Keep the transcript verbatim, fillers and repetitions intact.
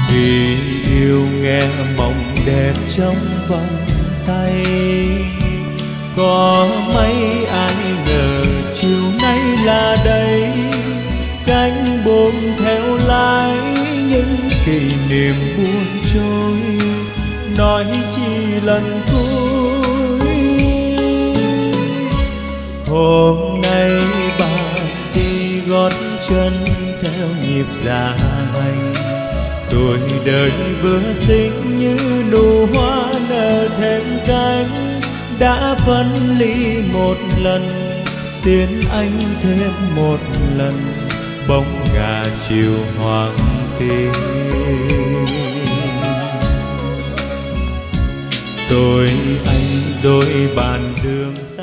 vì yêu nghe mộng đẹp trong vòng tay. Có mấy ai ngờ chiều nay là đây, cánh buồm theo lái những kỷ niệm buồn trôi, nói chi lần cuối. Hôm nay bạn đi gót chân theo nhịp dạ hành, tuổi đời vừa xinh như nụ hoa nở thêm cánh, đã phân ly một lần tiến anh thêm một lần bóng ngả chiều hoàng tím. Tôi anh đôi bàn đường